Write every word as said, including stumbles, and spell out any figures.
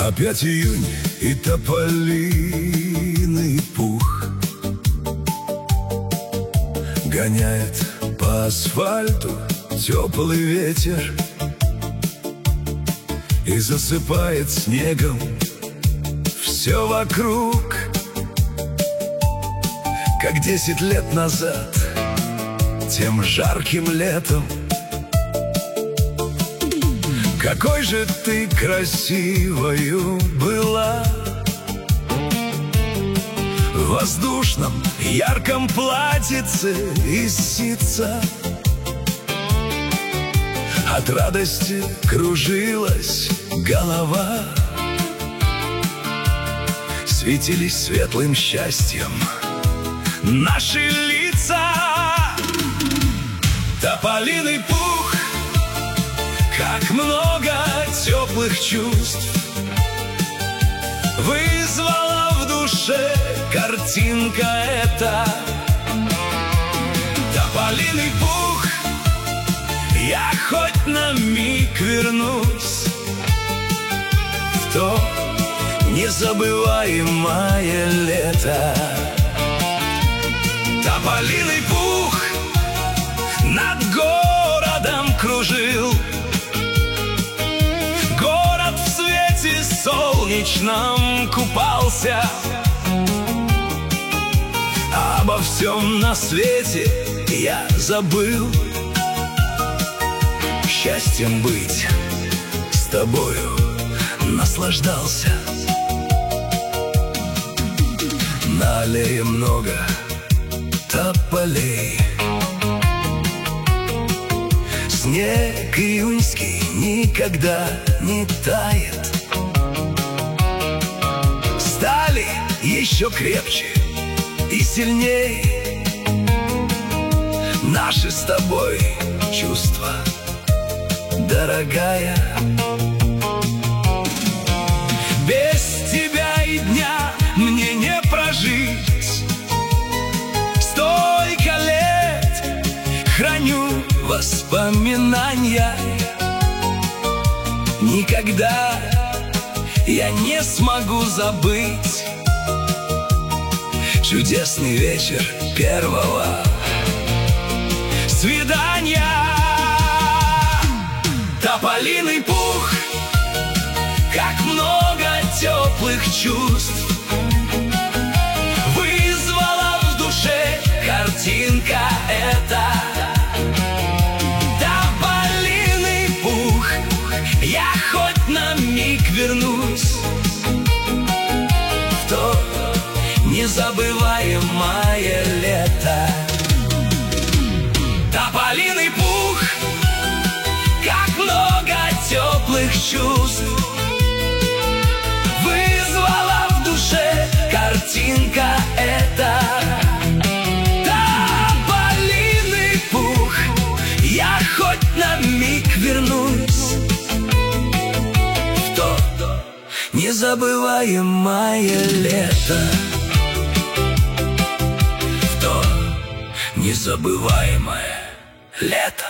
Опять июнь и тополиный пух гоняет по асфальту теплый ветер и засыпает снегом все вокруг, как десять лет назад, тем жарким летом. Какой же ты красивою была в воздушном ярком платьице из ситца. От радости кружилась голова, светились светлым счастьем наши лица. Тополиный пух, как много теплых чувств вызвала в душе картинка эта. Тополиный пух, я хоть на миг вернусь в то незабываемое лето. Тополиный пух над городом кружил, город в свете солнечном купался. Обо всем на свете я забыл, счастьем быть с тобою наслаждался. На аллее много тополей, снег июньский никогда не тает. Стали еще крепче и сильней наши с тобой чувства, дорогая. Без тебя и дня мне не прожить. Столько лет храню воспоминания. Никогда я не смогу забыть чудесный вечер первого свидания. Тополиный пух, как много теплых чувств вызвала в душе картинка эта. Тополиный пух, я хоть на миг вернусь в то незабываемое лето. Тополиный пух, как много теплых чувств вызвала в душе картинка эта. Тополиный пух, я хоть на миг вернусь в то незабываемое лето, в то незабываемое лето.